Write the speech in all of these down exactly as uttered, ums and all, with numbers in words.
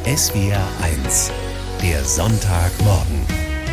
S W R eins, der Sonntagmorgen.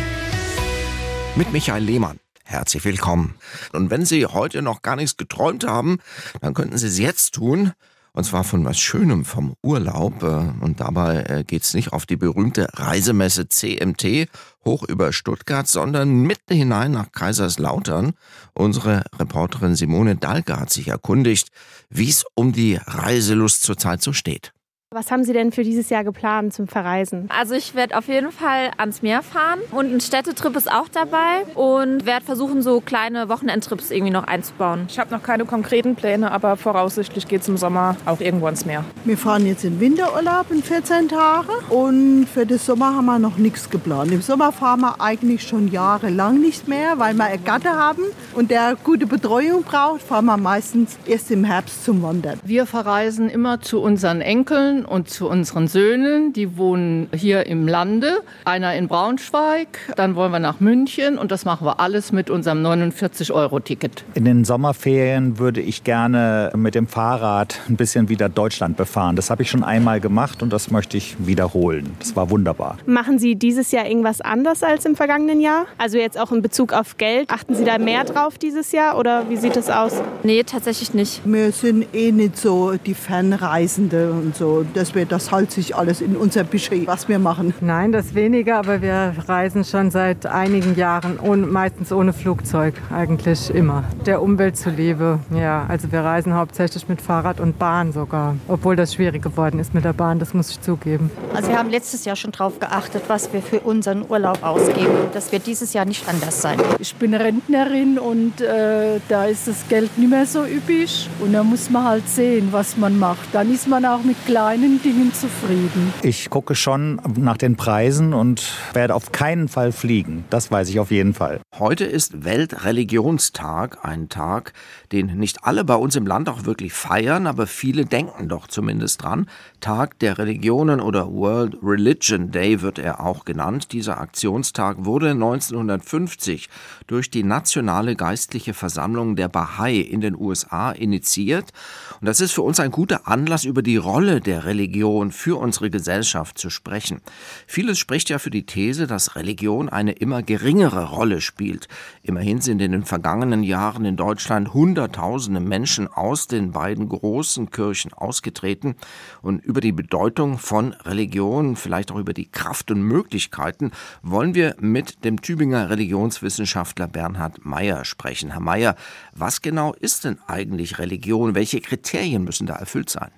Mit Michael Lehmann. Herzlich willkommen. Und wenn Sie heute noch gar nichts geträumt haben, dann könnten Sie es jetzt tun. Und zwar von was Schönem, vom Urlaub. Und dabei geht es nicht auf die berühmte Reisemesse C M T hoch über Stuttgart, sondern mitten hinein nach Kaiserslautern. Unsere Reporterin Simone Dahlke hat sich erkundigt, wie es um die Reiselust zurzeit so steht. Was haben Sie denn für dieses Jahr geplant zum Verreisen? Also ich werde auf jeden Fall ans Meer fahren und ein Städtetrip ist auch dabei und werde versuchen, so kleine Wochenendtrips irgendwie noch einzubauen. Ich habe noch keine konkreten Pläne, aber voraussichtlich geht es im Sommer auch irgendwo ans Meer. Wir fahren jetzt in Winterurlaub in vierzehn Tagen und für den Sommer haben wir noch nichts geplant. Im Sommer fahren wir eigentlich schon jahrelang nicht mehr, weil wir einen Gatte haben und der gute Betreuung braucht, fahren wir meistens erst im Herbst zum Wandern. Wir verreisen immer zu unseren Enkeln und zu unseren Söhnen, die wohnen hier im Lande, einer in Braunschweig, dann wollen wir nach München und das machen wir alles mit unserem neunundvierzig Euro Ticket. In den Sommerferien würde ich gerne mit dem Fahrrad ein bisschen wieder Deutschland befahren. Das habe ich schon einmal gemacht und das möchte ich wiederholen. Das war wunderbar. Machen Sie dieses Jahr irgendwas anders als im vergangenen Jahr? Also jetzt auch in Bezug auf Geld. Achten Sie da mehr drauf dieses Jahr oder wie sieht das aus? Nee, tatsächlich nicht. Wir sind eh nicht so die Fernreisende und so. Das wird das halt sich alles in unser Budget, was wir machen. Nein, das weniger, aber wir reisen schon seit einigen Jahren ohne, meistens ohne Flugzeug, eigentlich immer. Der Umwelt zuliebe, ja, also wir reisen hauptsächlich mit Fahrrad und Bahn sogar, obwohl das schwierig geworden ist mit der Bahn, das muss ich zugeben. Also wir haben letztes Jahr schon drauf geachtet, was wir für unseren Urlaub ausgeben. Das wird dieses Jahr nicht anders sein. Ich bin Rentnerin und äh, da ist das Geld nicht mehr so üppig und da muss man halt sehen, was man macht. Dann ist man auch mit kleinen Dingen zufrieden. Ich gucke schon nach den Preisen und werde auf keinen Fall fliegen. Das weiß ich auf jeden Fall. Heute ist Weltreligionstag, ein Tag, den nicht alle bei uns im Land auch wirklich feiern, aber viele denken doch zumindest dran. Tag der Religionen oder World Religion Day wird er auch genannt. Dieser Aktionstag wurde neunzehnhundertfünfzig durch die Nationale Geistliche Versammlung der Bahai in den U S A initiiert. Und das ist für uns ein guter Anlass, über die Rolle der Religion für unsere Gesellschaft zu sprechen. Vieles spricht ja für die These, dass Religion eine immer geringere Rolle spielt. Immerhin sind in den vergangenen Jahren in Deutschland Hunderttausende Menschen aus den beiden großen Kirchen ausgetreten. Und über die Bedeutung von Religion, vielleicht auch über die Kraft und Möglichkeiten, wollen wir mit dem Tübinger Religionswissenschaftler Bernhard Meyer sprechen. Herr Meyer, was genau ist denn eigentlich Religion? Welche Kriterien müssen da erfüllt sein?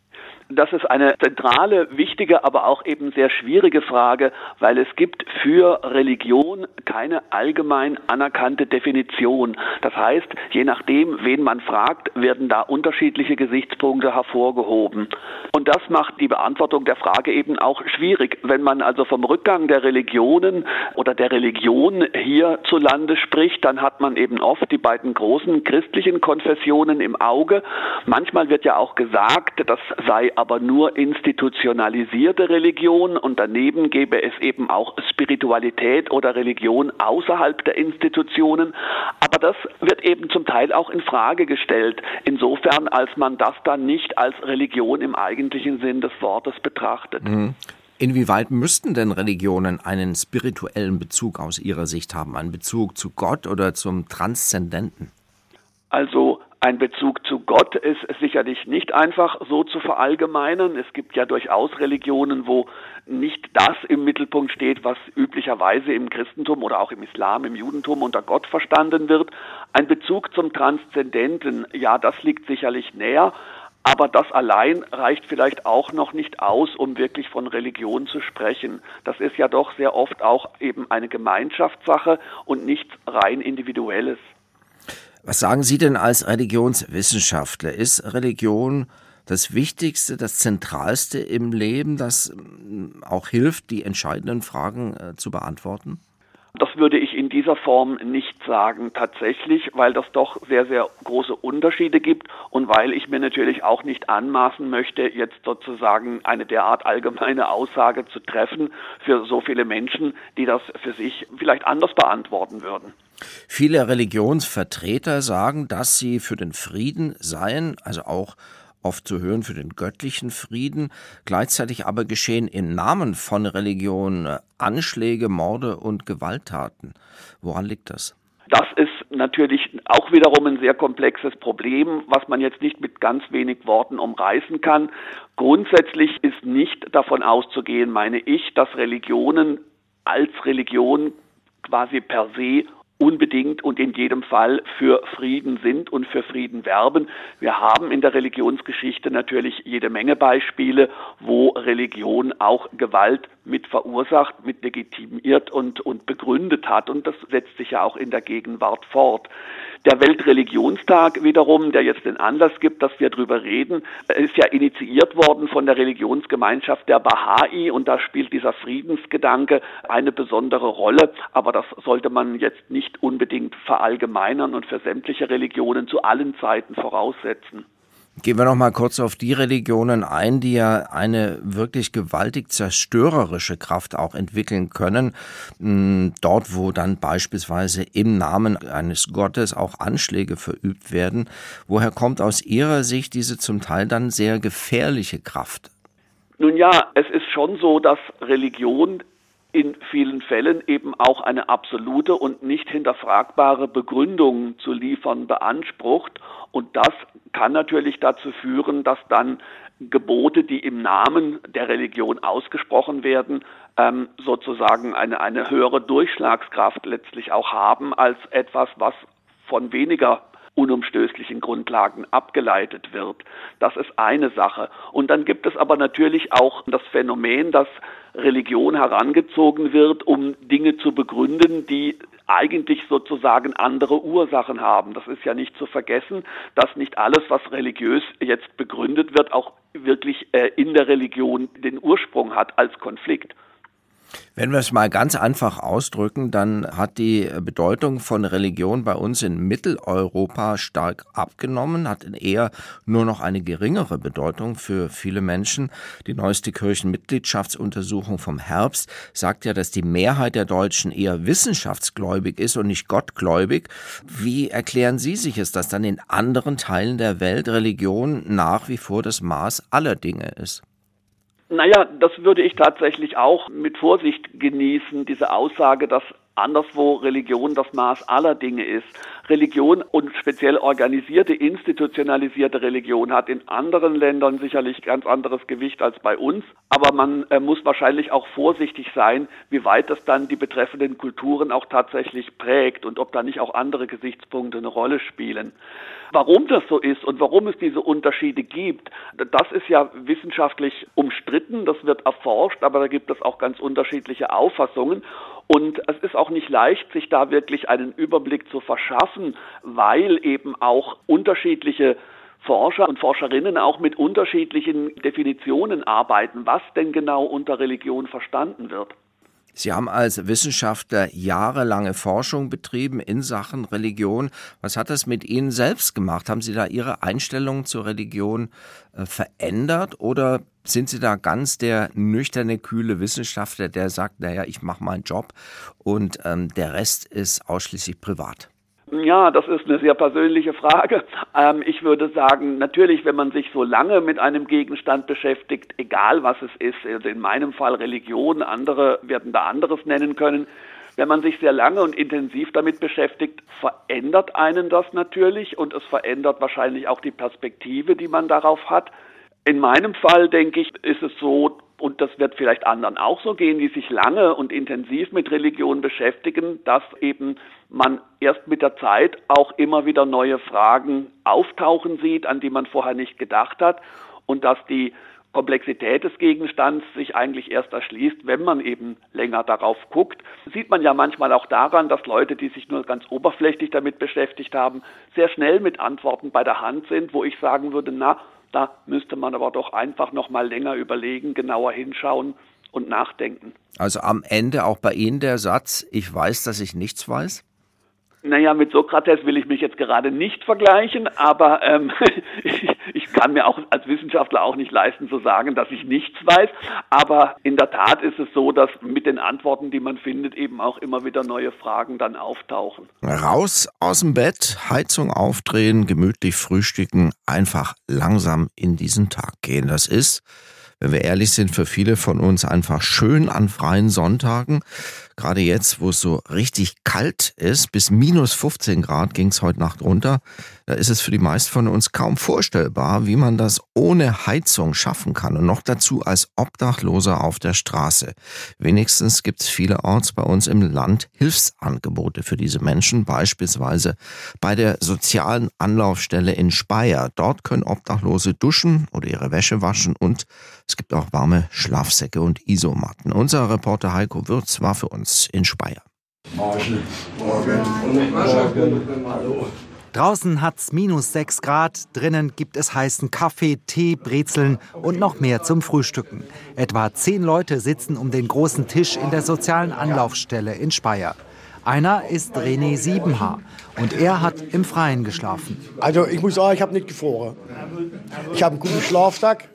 Das ist eine zentrale, wichtige, aber auch eben sehr schwierige Frage, weil es gibt für Religion keine allgemein anerkannte Definition. Das heißt, je nachdem, wen man fragt, werden da unterschiedliche Gesichtspunkte hervorgehoben. Und das macht die Beantwortung der Frage eben auch schwierig. Wenn man also vom Rückgang der Religionen oder der Religion hierzulande spricht, dann hat man eben oft die beiden großen christlichen Konfessionen im Auge. Manchmal wird ja auch gesagt, das sei aber nur institutionalisierte Religion und daneben gäbe es eben auch Spiritualität oder Religion außerhalb der Institutionen. Aber das wird eben zum Teil auch in Frage gestellt, insofern als man das dann nicht als Religion im eigentlichen Sinn des Wortes betrachtet. Mhm. Inwieweit müssten denn Religionen einen spirituellen Bezug aus Ihrer Sicht haben, einen Bezug zu Gott oder zum Transzendenten? Also ein Bezug zu Gott ist sicherlich nicht einfach so zu verallgemeinern. Es gibt ja durchaus Religionen, wo nicht das im Mittelpunkt steht, was üblicherweise im Christentum oder auch im Islam, im Judentum unter Gott verstanden wird. Ein Bezug zum Transzendenten, ja, das liegt sicherlich näher. Aber das allein reicht vielleicht auch noch nicht aus, um wirklich von Religion zu sprechen. Das ist ja doch sehr oft auch eben eine Gemeinschaftssache und nichts rein Individuelles. Was sagen Sie denn als Religionswissenschaftler? Ist Religion das Wichtigste, das Zentralste im Leben, das auch hilft, die entscheidenden Fragen äh, zu beantworten? Das würde ich in dieser Form nicht sagen, tatsächlich, weil das doch sehr, sehr große Unterschiede gibt und weil ich mir natürlich auch nicht anmaßen möchte, jetzt sozusagen eine derart allgemeine Aussage zu treffen für so viele Menschen, die das für sich vielleicht anders beantworten würden. Viele Religionsvertreter sagen, dass sie für den Frieden seien, also auch oft zu hören für den göttlichen Frieden. Gleichzeitig aber geschehen im Namen von Religion Anschläge, Morde und Gewalttaten. Woran liegt das? Das ist natürlich auch wiederum ein sehr komplexes Problem, was man jetzt nicht mit ganz wenig Worten umreißen kann. Grundsätzlich ist nicht davon auszugehen, meine ich, dass Religionen als Religion quasi per se unbedingt und in jedem Fall für Frieden sind und für Frieden werben. Wir haben in der Religionsgeschichte natürlich jede Menge Beispiele, wo Religion auch Gewalt mit verursacht, mit legitimiert und, und begründet hat. Und das setzt sich ja auch in der Gegenwart fort. Der Weltreligionstag wiederum, der jetzt den Anlass gibt, dass wir drüber reden, ist ja initiiert worden von der Religionsgemeinschaft der Bahai und da spielt dieser Friedensgedanke eine besondere Rolle, aber das sollte man jetzt nicht unbedingt verallgemeinern und für sämtliche Religionen zu allen Zeiten voraussetzen. Gehen wir noch mal kurz auf die Religionen ein, die ja eine wirklich gewaltig zerstörerische Kraft auch entwickeln können. Dort, wo dann beispielsweise im Namen eines Gottes auch Anschläge verübt werden. Woher kommt aus Ihrer Sicht diese zum Teil dann sehr gefährliche Kraft? Nun ja, es ist schon so, dass Religion in vielen Fällen eben auch eine absolute und nicht hinterfragbare Begründung zu liefern beansprucht. Und das kann natürlich dazu führen, dass dann Gebote, die im Namen der Religion ausgesprochen werden, ähm, sozusagen eine, eine höhere Durchschlagskraft letztlich auch haben als etwas, was von weniger unumstößlichen Grundlagen abgeleitet wird. Das ist eine Sache. Und dann gibt es aber natürlich auch das Phänomen, dass Religion herangezogen wird, um Dinge zu begründen, die eigentlich sozusagen andere Ursachen haben. Das ist ja nicht zu vergessen, dass nicht alles, was religiös jetzt begründet wird, auch wirklich äh, in der Religion den Ursprung hat als Konflikt. Wenn wir es mal ganz einfach ausdrücken, dann hat die Bedeutung von Religion bei uns in Mitteleuropa stark abgenommen, hat eher nur noch eine geringere Bedeutung für viele Menschen. Die neueste Kirchenmitgliedschaftsuntersuchung vom Herbst sagt ja, dass die Mehrheit der Deutschen eher wissenschaftsgläubig ist und nicht gottgläubig. Wie erklären Sie sich es, dass dann in anderen Teilen der Welt Religion nach wie vor das Maß aller Dinge ist? Naja, das würde ich tatsächlich auch mit Vorsicht genießen, diese Aussage, dass anderswo Religion das Maß aller Dinge ist. Religion und speziell organisierte, institutionalisierte Religion hat in anderen Ländern sicherlich ganz anderes Gewicht als bei uns. Aber man äh, muss wahrscheinlich auch vorsichtig sein, wie weit das dann die betreffenden Kulturen auch tatsächlich prägt und ob da nicht auch andere Gesichtspunkte eine Rolle spielen. Warum das so ist und warum es diese Unterschiede gibt, das ist ja wissenschaftlich umstritten, das wird erforscht, aber da gibt es auch ganz unterschiedliche Auffassungen. Und es ist auch nicht leicht, sich da wirklich einen Überblick zu verschaffen, weil eben auch unterschiedliche Forscher und Forscherinnen auch mit unterschiedlichen Definitionen arbeiten, was denn genau unter Religion verstanden wird. Sie haben als Wissenschaftler jahrelange Forschung betrieben in Sachen Religion. Was hat das mit Ihnen selbst gemacht? Haben Sie da Ihre Einstellung zur Religion äh, verändert oder sind Sie da ganz der nüchterne, kühle Wissenschaftler, der sagt, naja, ich mache meinen Job und ähm, der Rest ist ausschließlich privat? Ja, das ist eine sehr persönliche Frage. Ähm, ich würde sagen, natürlich, wenn man sich so lange mit einem Gegenstand beschäftigt, egal was es ist, also in meinem Fall Religion, andere werden da anderes nennen können, wenn man sich sehr lange und intensiv damit beschäftigt, verändert einen das natürlich und es verändert wahrscheinlich auch die Perspektive, die man darauf hat. In meinem Fall, denke ich, ist es so, und das wird vielleicht anderen auch so gehen, die sich lange und intensiv mit Religion beschäftigen, dass eben man erst mit der Zeit auch immer wieder neue Fragen auftauchen sieht, an die man vorher nicht gedacht hat und dass die Komplexität des Gegenstands sich eigentlich erst erschließt, wenn man eben länger darauf guckt. Das sieht man ja manchmal auch daran, dass Leute, die sich nur ganz oberflächlich damit beschäftigt haben, sehr schnell mit Antworten bei der Hand sind, wo ich sagen würde, na, da müsste man aber doch einfach noch mal länger überlegen, genauer hinschauen und nachdenken. Also am Ende auch bei Ihnen der Satz, ich weiß, dass ich nichts weiß? Naja, mit Sokrates will ich mich jetzt gerade nicht vergleichen, aber ähm, ich, ich kann mir auch als Wissenschaftler auch nicht leisten zu sagen, dass ich nichts weiß. Aber in der Tat ist es so, dass mit den Antworten, die man findet, eben auch immer wieder neue Fragen dann auftauchen. Raus aus dem Bett, Heizung aufdrehen, gemütlich frühstücken, einfach langsam in diesen Tag gehen. Das ist, wenn wir ehrlich sind, für viele von uns einfach schön an freien Sonntagen. Gerade jetzt, wo es so richtig kalt ist, bis minus fünfzehn Grad ging es heute Nacht runter, da ist es für die meisten von uns kaum vorstellbar, wie man das ohne Heizung schaffen kann und noch dazu als Obdachloser auf der Straße. Wenigstens gibt es vielerorts bei uns im Land Hilfsangebote für diese Menschen, beispielsweise bei der sozialen Anlaufstelle in Speyer. Dort können Obdachlose duschen oder ihre Wäsche waschen und es gibt auch warme Schlafsäcke und Isomatten. Unser Reporter Heiko Würz war für uns in Speyer. Morgen. Morgen. Morgen. Hallo. Draußen hat's minus sechs Grad, drinnen gibt es heißen Kaffee, Tee, Brezeln und noch mehr zum Frühstücken. Etwa zehn Leute sitzen um den großen Tisch in der sozialen Anlaufstelle in Speyer. Einer ist René Siebenhaar und er hat im Freien geschlafen. Also ich muss sagen, ich habe nicht gefroren. Ich habe einen guten Schlafsack.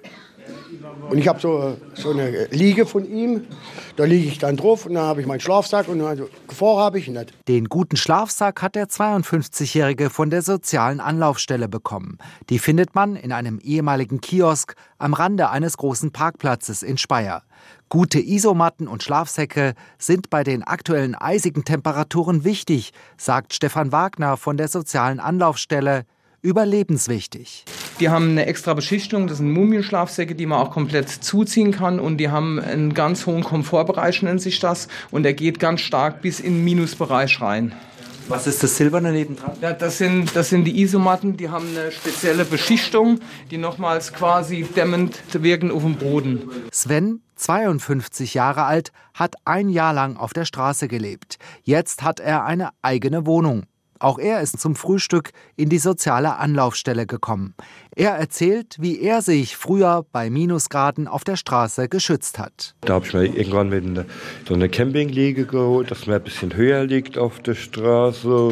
Und ich habe so, so eine Liege von ihm, da liege ich dann drauf und dann habe ich meinen Schlafsack und also gefroren habe ich nicht. Den guten Schlafsack hat der zweiundfünfzigjährige von der sozialen Anlaufstelle bekommen. Die findet man in einem ehemaligen Kiosk am Rande eines großen Parkplatzes in Speyer. Gute Isomatten und Schlafsäcke sind bei den aktuellen eisigen Temperaturen wichtig, sagt Stefan Wagner von der sozialen Anlaufstelle. Überlebenswichtig. Die haben eine extra Beschichtung, das sind Mumienschlafsäcke, die man auch komplett zuziehen kann und die haben einen ganz hohen Komfortbereich, nennt sich das, und der geht ganz stark bis in den Minusbereich rein. Was ist das Silberne nebendran? Ja, das sind, das sind die Isomatten, die haben eine spezielle Beschichtung, die nochmals quasi dämmend wirken auf dem Boden. Sven, zweiundfünfzig Jahre alt, hat ein Jahr lang auf der Straße gelebt. Jetzt hat er eine eigene Wohnung. Auch er ist zum Frühstück in die soziale Anlaufstelle gekommen. Er erzählt, wie er sich früher bei Minusgraden auf der Straße geschützt hat. Da habe ich mir irgendwann mit eine, so eine Campingliege geholt, dass man ein bisschen höher liegt auf der Straße.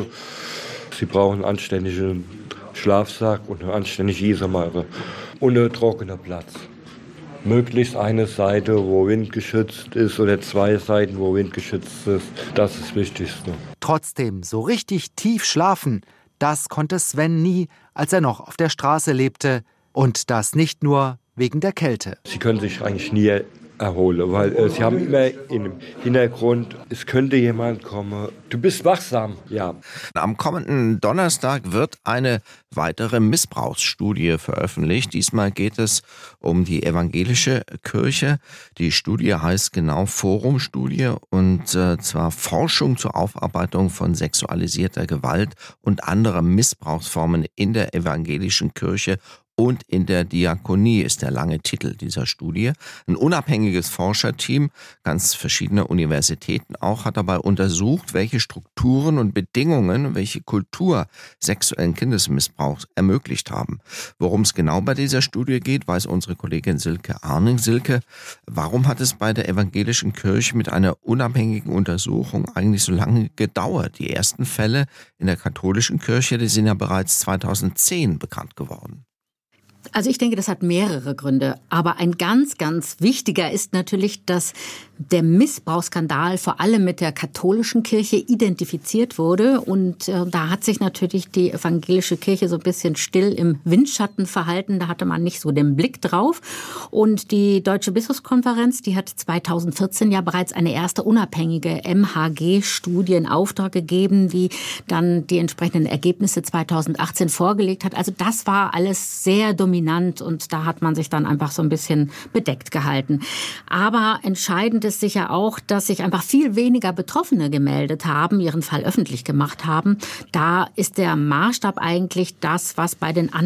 Sie brauchen einen anständigen Schlafsack und eine anständige Isomatte und einen trockenen Platz. Möglichst eine Seite, wo windgeschützt ist, oder zwei Seiten, wo windgeschützt ist. Das ist das Wichtigste. Trotzdem, so richtig tief schlafen, das konnte Sven nie, als er noch auf der Straße lebte. Und das nicht nur wegen der Kälte. Sie können sich eigentlich nie erholen, weil äh, sie haben immer im Hintergrund, es könnte jemand kommen. Du bist wachsam, ja. Am kommenden Donnerstag wird eine weitere Missbrauchsstudie veröffentlicht. Diesmal geht es um die evangelische Kirche. Die Studie heißt genau Forumstudie und äh, zwar Forschung zur Aufarbeitung von sexualisierter Gewalt und anderer Missbrauchsformen in der evangelischen Kirche und in der Diakonie ist der lange Titel dieser Studie. Ein unabhängiges Forscherteam, ganz verschiedene Universitäten auch, hat dabei untersucht, welche Strukturen und Bedingungen, welche Kultur sexuellen Kindesmissbrauchs ermöglicht haben. Worum es genau bei dieser Studie geht, weiß unsere Kollegin Silke Arning. Silke, warum hat es bei der evangelischen Kirche mit einer unabhängigen Untersuchung eigentlich so lange gedauert? Die ersten Fälle in der katholischen Kirche, die sind ja bereits zweitausendzehn bekannt geworden. Also ich denke, das hat mehrere Gründe. Aber ein ganz, ganz wichtiger ist natürlich, dass der Missbrauchsskandal vor allem mit der katholischen Kirche identifiziert wurde. Und äh, da hat sich natürlich die evangelische Kirche so ein bisschen still im Windschatten verhalten. Da hatte man nicht so den Blick drauf. Und die Deutsche Bischofskonferenz, die hat zweitausendvierzehn ja bereits eine erste unabhängige M H G-Studie in Auftrag gegeben, die dann die entsprechenden Ergebnisse zweitausendachtzehn vorgelegt hat. Also das war alles sehr dominant und da hat man sich dann einfach so ein bisschen bedeckt gehalten. Aber entscheidend ist sicher auch, dass sich einfach viel weniger Betroffene gemeldet haben, ihren Fall öffentlich gemacht haben. Da ist der Maßstab eigentlich das, was bei den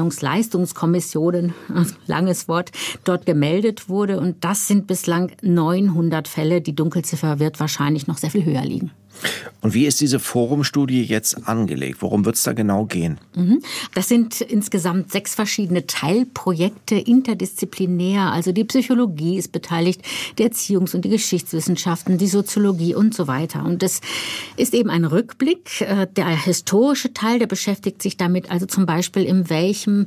Anerkennungsleistungskommissionen, langes Wort, dort gemeldet wurde. Und das sind bislang neunhundert Fälle. Die Dunkelziffer wird wahrscheinlich noch sehr viel höher liegen. Und wie ist diese Forumstudie jetzt angelegt? Worum wird es da genau gehen? Das sind insgesamt sechs verschiedene Teilprojekte, interdisziplinär. Also die Psychologie ist beteiligt, die Erziehungs- und die Geschichtswissenschaften, die Soziologie und so weiter. Und das ist eben ein Rückblick. Der historische Teil, der beschäftigt sich damit, also zum Beispiel in welchem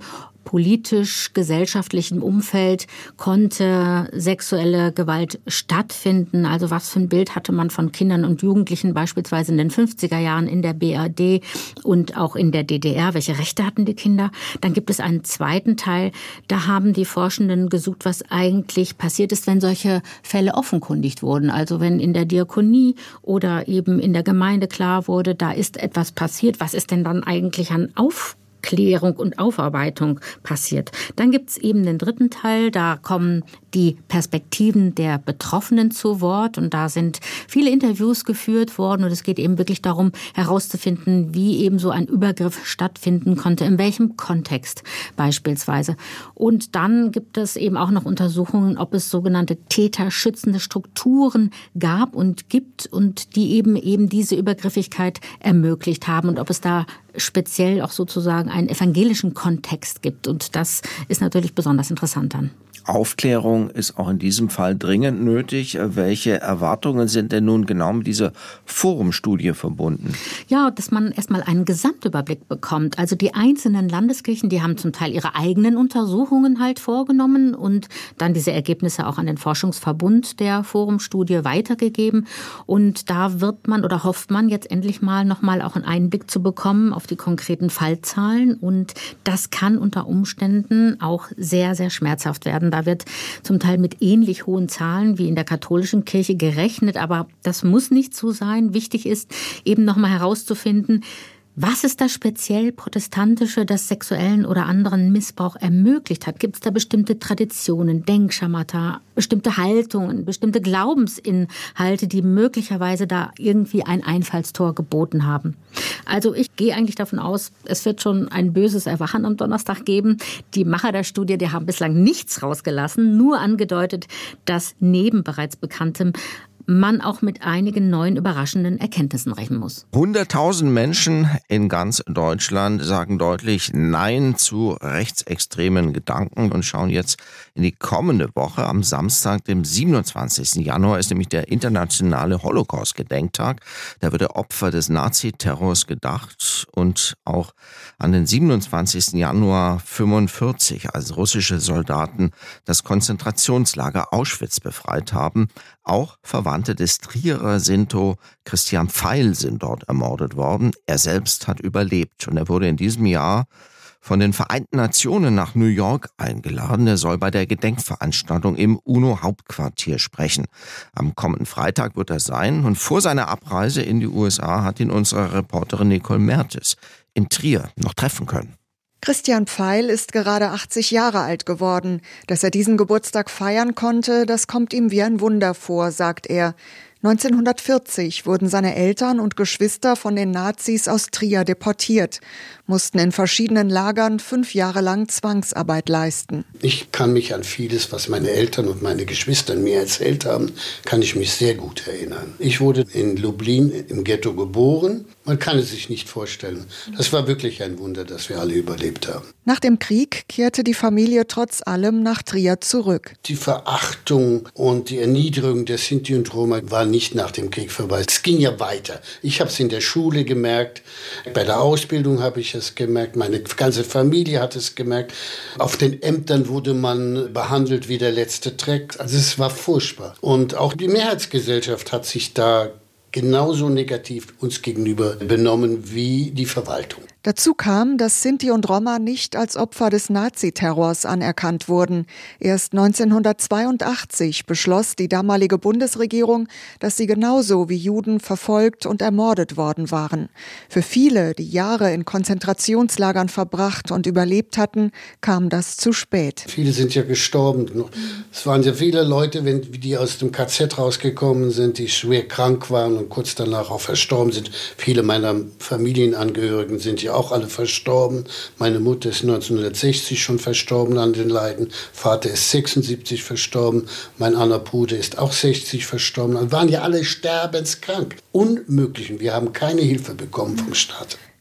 politisch-gesellschaftlichen Umfeld konnte sexuelle Gewalt stattfinden? Also was für ein Bild hatte man von Kindern und Jugendlichen beispielsweise in den fünfziger Jahren in der B R D und auch in der D D R? Welche Rechte hatten die Kinder? Dann gibt es einen zweiten Teil, da haben die Forschenden gesucht, was eigentlich passiert ist, wenn solche Fälle offenkundigt wurden. Also wenn in der Diakonie oder eben in der Gemeinde klar wurde, da ist etwas passiert, was ist denn dann eigentlich an Aufklärung und Aufarbeitung passiert. Dann gibt es eben den dritten Teil, da kommen die Perspektiven der Betroffenen zu Wort und da sind viele Interviews geführt worden und es geht eben wirklich darum, herauszufinden, wie eben so ein Übergriff stattfinden konnte, in welchem Kontext beispielsweise. Und dann gibt es eben auch noch Untersuchungen, ob es sogenannte täterschützende Strukturen gab und gibt und die eben eben diese Übergriffigkeit ermöglicht haben und ob es da speziell auch sozusagen einen evangelischen Kontext gibt. Und das ist natürlich besonders interessant dann. Aufklärung ist auch in diesem Fall dringend nötig. Welche Erwartungen sind denn nun genau mit dieser Forumstudie verbunden? Ja, dass man erstmal einen Gesamtüberblick bekommt. Also die einzelnen Landeskirchen, die haben zum Teil ihre eigenen Untersuchungen halt vorgenommen und dann diese Ergebnisse auch an den Forschungsverbund der Forumstudie weitergegeben. Und da wird man oder hofft man jetzt endlich mal nochmal auch einen Einblick zu bekommen auf die konkreten Fallzahlen. Und das kann unter Umständen auch sehr, sehr schmerzhaft werden. Da wird zum Teil mit ähnlich hohen Zahlen wie in der katholischen Kirche gerechnet, aber das muss nicht so sein. Wichtig ist eben nochmal herauszufinden, was ist das speziell Protestantische, das sexuellen oder anderen Missbrauch ermöglicht hat? Gibt es da bestimmte Traditionen, Denkschemata, bestimmte Haltungen, bestimmte Glaubensinhalte, die möglicherweise da irgendwie ein Einfallstor geboten haben? Also ich gehe eigentlich davon aus, es wird schon ein böses Erwachen am Donnerstag geben. Die Macher der Studie, die haben bislang nichts rausgelassen, nur angedeutet, dass neben bereits Bekanntem man auch mit einigen neuen überraschenden Erkenntnissen rechnen muss. hunderttausend Menschen in ganz Deutschland sagen deutlich Nein zu rechtsextremen Gedanken und schauen jetzt in die kommende Woche. Am Samstag, dem siebenundzwanzigsten Januar, ist nämlich der internationale Holocaust-Gedenktag. Da wird der Opfer des Naziterrors gedacht und auch an den siebenundzwanzigsten Januar fünfundvierzig, als russische Soldaten das Konzentrationslager Auschwitz befreit haben. Auch Verwandte des Trierer Sinto Christian Pfeil sind dort ermordet worden. Er selbst hat überlebt und er wurde in diesem Jahr von den Vereinten Nationen nach New York eingeladen. Er soll bei der Gedenkveranstaltung im UNO-Hauptquartier sprechen. Am kommenden Freitag wird er sein und vor seiner Abreise in die U S A hat ihn unsere Reporterin Nicole Mertes in Trier noch treffen können. Christian Pfeil ist gerade achtzig Jahre alt geworden. Dass er diesen Geburtstag feiern konnte, das kommt ihm wie ein Wunder vor, sagt er. neunzehnhundertvierzig wurden seine Eltern und Geschwister von den Nazis aus Trier deportiert, mussten in verschiedenen Lagern fünf Jahre lang Zwangsarbeit leisten. Ich kann mich an vieles, was meine Eltern und meine Geschwister mir erzählt haben, kann ich mich sehr gut erinnern. Ich wurde in Lublin im Ghetto geboren. Man kann es sich nicht vorstellen. Das war wirklich ein Wunder, dass wir alle überlebt haben. Nach dem Krieg kehrte die Familie trotz allem nach Trier zurück. Die Verachtung und die Erniedrigung der Sinti und Roma war nicht nach dem Krieg vorbei. Es ging ja weiter. Ich habe es in der Schule gemerkt, bei der Ausbildung habe ich es gemerkt, meine ganze Familie hat es gemerkt. Auf den Ämtern wurde man behandelt wie der letzte Dreck. Also es war furchtbar. Und auch die Mehrheitsgesellschaft hat sich da genauso negativ uns gegenüber benommen wie die Verwaltung. Dazu kam, dass Sinti und Roma nicht als Opfer des Naziterrors anerkannt wurden. Erst neunzehnhundertzweiundachtzig beschloss die damalige Bundesregierung, dass sie genauso wie Juden verfolgt und ermordet worden waren. Für viele, die Jahre in Konzentrationslagern verbracht und überlebt hatten, kam das zu spät. Viele sind ja gestorben. Es waren ja viele Leute, die aus dem K Z rausgekommen sind, die schwer krank waren und kurz danach auch verstorben sind. Viele meiner Familienangehörigen sind ja auch alle verstorben. Meine Mutter ist neunzehnhundertsechzig schon verstorben an den Leiden. Vater ist sechsundsiebzig verstorben. Mein anderer Bruder ist auch sechzig verstorben. Wir waren ja alle sterbenskrank. Unmöglich. Wir haben keine Hilfe bekommen vom Staat.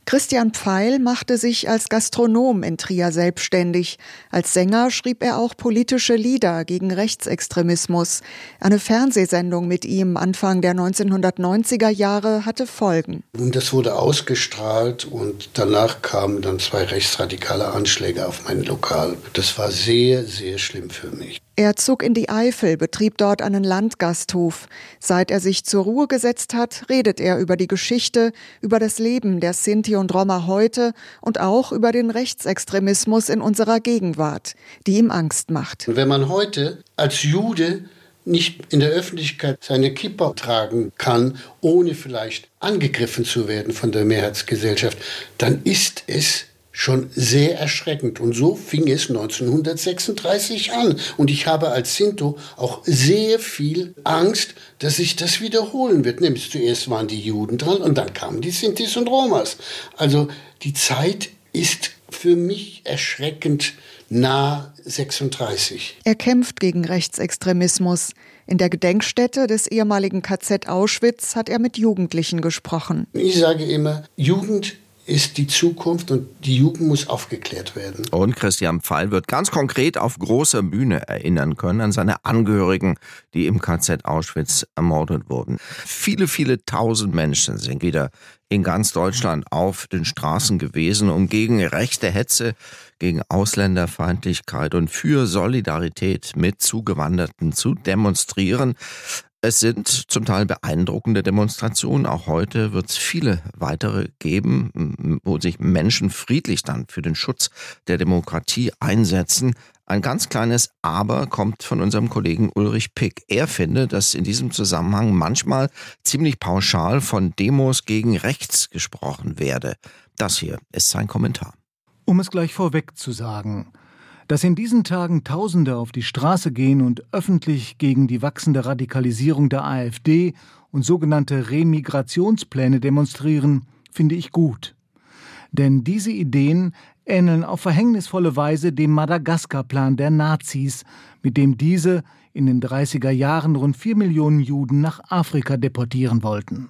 Christian Pfeil machte sich als Gastronom in Trier selbstständig. Als Sänger schrieb er auch politische Lieder gegen Rechtsextremismus. Eine Fernsehsendung mit ihm Anfang der neunzehnhundertneunziger Jahre hatte Folgen. Und das wurde ausgestrahlt und danach kamen dann zwei rechtsradikale Anschläge auf mein Lokal. Das war sehr, sehr schlimm für mich. Er zog in die Eifel, betrieb dort einen Landgasthof. Seit er sich zur Ruhe gesetzt hat, redet er über die Geschichte, über das Leben der Sinti und Roma heute und auch über den Rechtsextremismus in unserer Gegenwart, die ihm Angst macht. Und wenn man heute als Jude nicht in der Öffentlichkeit seine Kippa tragen kann, ohne vielleicht angegriffen zu werden von der Mehrheitsgesellschaft, dann ist es schon sehr erschreckend. Und so fing es neunzehnhundertsechsunddreißig an. Und ich habe als Sinto auch sehr viel Angst, dass sich das wiederholen wird. Nämlich zuerst waren die Juden dran und dann kamen die Sintis und Romas. Also die Zeit ist für mich erschreckend nah sechsunddreißig. Er kämpft gegen Rechtsextremismus. In der Gedenkstätte des ehemaligen K Z Auschwitz hat er mit Jugendlichen gesprochen. Ich sage immer, Jugend ist die Zukunft und die Jugend muss aufgeklärt werden. Und Christian Pfeil wird ganz konkret auf großer Bühne erinnern können an seine Angehörigen, die im K Z Auschwitz ermordet wurden. Viele, viele tausend Menschen sind wieder in ganz Deutschland auf den Straßen gewesen, um gegen rechte Hetze, gegen Ausländerfeindlichkeit und für Solidarität mit Zugewanderten zu demonstrieren. Es sind zum Teil beeindruckende Demonstrationen. Auch heute wird es viele weitere geben, wo sich Menschen friedlich dann für den Schutz der Demokratie einsetzen. Ein ganz kleines Aber kommt von unserem Kollegen Ulrich Pick. Er findet, dass in diesem Zusammenhang manchmal ziemlich pauschal von Demos gegen rechts gesprochen werde. Das hier ist sein Kommentar. Um es gleich vorweg zu sagen: Dass in diesen Tagen Tausende auf die Straße gehen und öffentlich gegen die wachsende Radikalisierung der AfD und sogenannte Remigrationspläne demonstrieren, finde ich gut. Denn diese Ideen ähneln auf verhängnisvolle Weise dem Madagaskar-Plan der Nazis, mit dem diese in den dreißiger Jahren rund vier Millionen Juden nach Afrika deportieren wollten.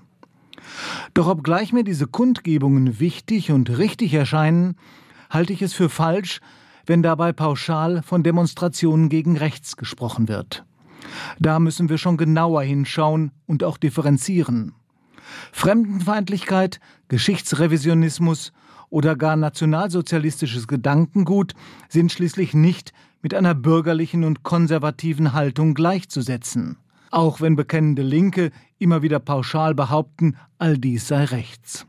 Doch obgleich mir diese Kundgebungen wichtig und richtig erscheinen, halte ich es für falsch, wenn dabei pauschal von Demonstrationen gegen rechts gesprochen wird. Da müssen wir schon genauer hinschauen und auch differenzieren. Fremdenfeindlichkeit, Geschichtsrevisionismus oder gar nationalsozialistisches Gedankengut sind schließlich nicht mit einer bürgerlichen und konservativen Haltung gleichzusetzen. Auch wenn bekennende Linke immer wieder pauschal behaupten, all dies sei rechts.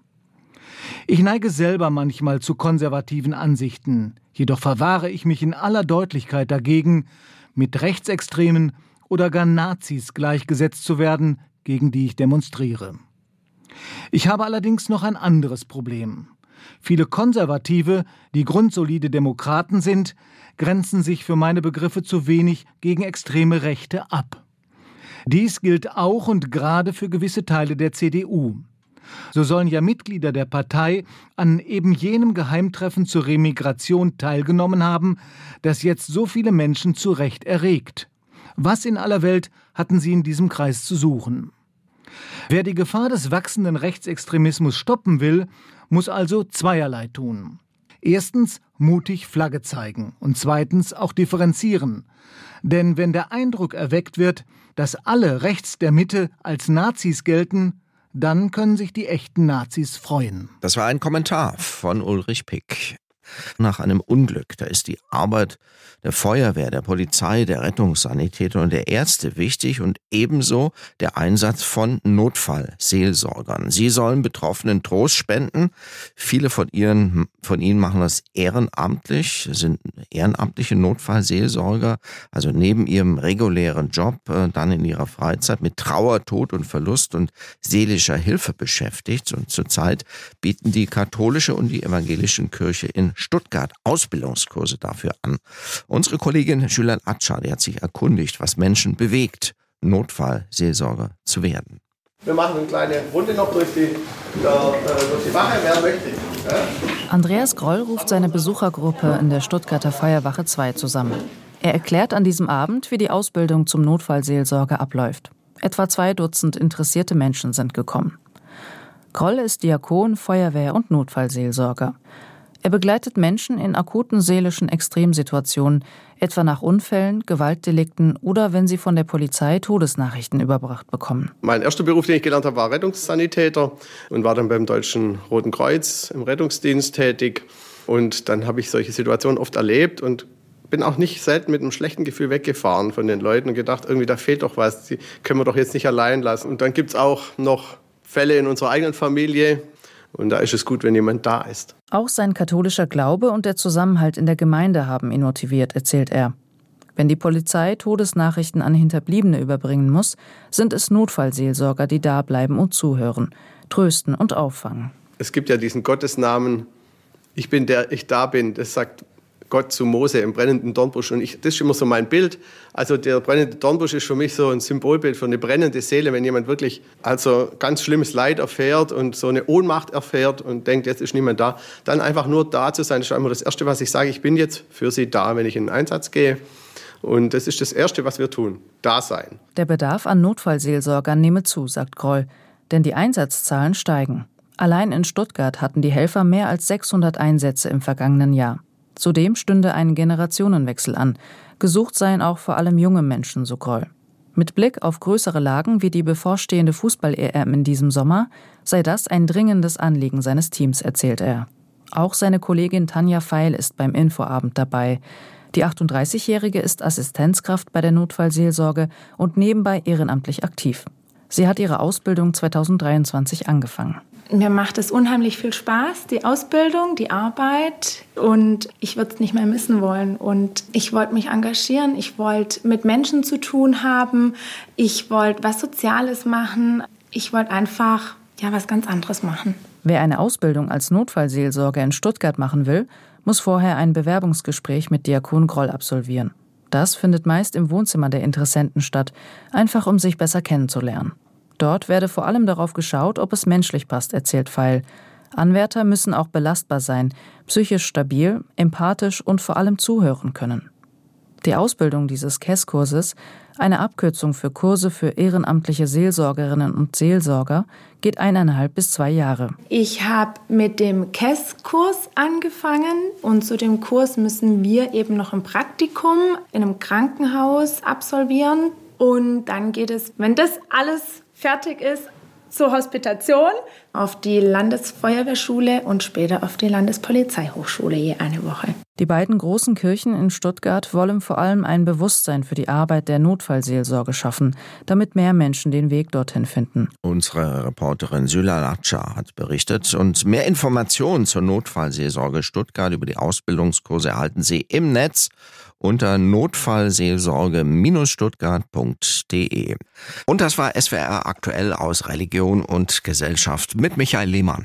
Ich neige selber manchmal zu konservativen Ansichten, jedoch verwahre ich mich in aller Deutlichkeit dagegen, mit Rechtsextremen oder gar Nazis gleichgesetzt zu werden, gegen die ich demonstriere. Ich habe allerdings noch ein anderes Problem. Viele Konservative, die grundsolide Demokraten sind, grenzen sich für meine Begriffe zu wenig gegen extreme Rechte ab. Dies gilt auch und gerade für gewisse Teile der C D U. So sollen ja Mitglieder der Partei an eben jenem Geheimtreffen zur Remigration teilgenommen haben, das jetzt so viele Menschen zu Recht erregt. Was in aller Welt hatten sie in diesem Kreis zu suchen? Wer die Gefahr des wachsenden Rechtsextremismus stoppen will, muss also zweierlei tun. Erstens mutig Flagge zeigen und zweitens auch differenzieren. Denn wenn der Eindruck erweckt wird, dass alle rechts der Mitte als Nazis gelten, dann können sich die echten Nazis freuen. Das war ein Kommentar von Ulrich Pick. Nach einem Unglück, da ist die Arbeit der Feuerwehr, der Polizei, der Rettungssanitäter und der Ärzte wichtig und ebenso der Einsatz von Notfallseelsorgern. Sie sollen Betroffenen Trost spenden. Viele von, ihren, von ihnen machen das ehrenamtlich, sind ehrenamtliche Notfallseelsorger, also neben ihrem regulären Job äh, dann in ihrer Freizeit mit Trauer, Tod und Verlust und seelischer Hilfe beschäftigt. Und zurzeit bieten die katholische und die evangelische Kirche in Stuttgart Ausbildungskurse dafür an. Unsere Kollegin Julian Atscha, die hat sich erkundigt, was Menschen bewegt, Notfallseelsorger zu werden. Wir machen eine kleine Runde noch durch die, da, durch die Wache, wer möchte. Ja? Andreas Groll ruft seine Besuchergruppe in der Stuttgarter Feuerwache zwei zusammen. Er erklärt an diesem Abend, wie die Ausbildung zum Notfallseelsorger abläuft. Etwa zwei Dutzend interessierte Menschen sind gekommen. Groll ist Diakon, Feuerwehr- und Notfallseelsorger. Er begleitet Menschen in akuten seelischen Extremsituationen, etwa nach Unfällen, Gewaltdelikten oder wenn sie von der Polizei Todesnachrichten überbracht bekommen. Mein erster Beruf, den ich gelernt habe, war Rettungssanitäter und war dann beim Deutschen Roten Kreuz im Rettungsdienst tätig. Und dann habe ich solche Situationen oft erlebt und bin auch nicht selten mit einem schlechten Gefühl weggefahren von den Leuten und gedacht, irgendwie da fehlt doch was, die können wir doch jetzt nicht allein lassen. Und dann gibt es auch noch Fälle in unserer eigenen Familie. Und da ist es gut, wenn jemand da ist. Auch sein katholischer Glaube und der Zusammenhalt in der Gemeinde haben ihn motiviert, erzählt er. Wenn die Polizei Todesnachrichten an Hinterbliebene überbringen muss, sind es Notfallseelsorger, die da bleiben und zuhören, trösten und auffangen. Es gibt ja diesen Gottesnamen, ich bin der ich da bin, das sagt Gott zu Mose im brennenden Dornbusch. Und ich, das ist immer so mein Bild. Also der brennende Dornbusch ist für mich so ein Symbolbild für eine brennende Seele, wenn jemand wirklich also ganz schlimmes Leid erfährt und so eine Ohnmacht erfährt und denkt, jetzt ist niemand da, dann einfach nur da zu sein. Das ist immer das Erste, was ich sage. Ich bin jetzt für Sie da, wenn ich in den Einsatz gehe. Und das ist das Erste, was wir tun, da sein. Der Bedarf an Notfallseelsorgern nehme zu, sagt Groll, denn die Einsatzzahlen steigen. Allein in Stuttgart hatten die Helfer mehr als sechshundert Einsätze im vergangenen Jahr. Zudem stünde ein Generationenwechsel an. Gesucht seien auch vor allem junge Menschen, so Groll. Mit Blick auf größere Lagen wie die bevorstehende Fußball-E M in diesem Sommer sei das ein dringendes Anliegen seines Teams, erzählt er. Auch seine Kollegin Tanja Feil ist beim Infoabend dabei. Die achtunddreißigjährige ist Assistenzkraft bei der Notfallseelsorge und nebenbei ehrenamtlich aktiv. Sie hat ihre Ausbildung zweitausenddreiundzwanzig angefangen. Mir macht es unheimlich viel Spaß, die Ausbildung, die Arbeit, und ich würde es nicht mehr missen wollen. Und ich wollte mich engagieren, ich wollte mit Menschen zu tun haben, ich wollte was Soziales machen, ich wollte einfach ja, was ganz anderes machen. Wer eine Ausbildung als Notfallseelsorger in Stuttgart machen will, muss vorher ein Bewerbungsgespräch mit Diakon Groll absolvieren. Das findet meist im Wohnzimmer der Interessenten statt, einfach um sich besser kennenzulernen. Dort werde vor allem darauf geschaut, ob es menschlich passt, erzählt Feil. Anwärter müssen auch belastbar sein, psychisch stabil, empathisch und vor allem zuhören können. Die Ausbildung dieses K E S-Kurses, eine Abkürzung für Kurse für ehrenamtliche Seelsorgerinnen und Seelsorger, geht eineinhalb bis zwei Jahre. Ich habe mit dem K E S-Kurs angefangen und zu dem Kurs müssen wir eben noch ein Praktikum in einem Krankenhaus absolvieren. Und dann geht es, wenn das alles fertig ist, zur Hospitation auf die Landesfeuerwehrschule und später auf die Landespolizeihochschule je eine Woche. Die beiden großen Kirchen in Stuttgart wollen vor allem ein Bewusstsein für die Arbeit der Notfallseelsorge schaffen, damit mehr Menschen den Weg dorthin finden. Unsere Reporterin Süla Latscha hat berichtet. Und mehr Informationen zur Notfallseelsorge Stuttgart über die Ausbildungskurse erhalten Sie im Netz unter notfallseelsorge Stuttgart punkt de. Und das war S W R aktuell aus Religion und Gesellschaft mit Michael Lehmann.